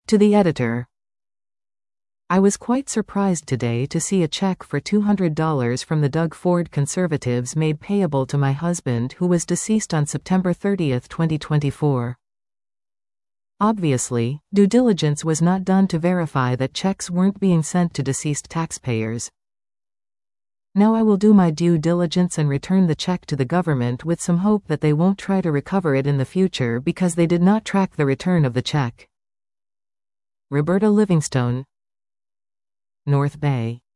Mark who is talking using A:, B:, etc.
A: To the editor. I was quite surprised today to see a check for $200 from the Doug Ford Conservatives made payable to my husband, who was deceased on September 30, 2024. Obviously, due diligence was not done to verify that checks weren't being sent to deceased taxpayers. Now I will do my due diligence and return the check to the government with some hope that they won't try to recover it in the future because they did not track the return of the check. Roberta Livingstone, North Bay.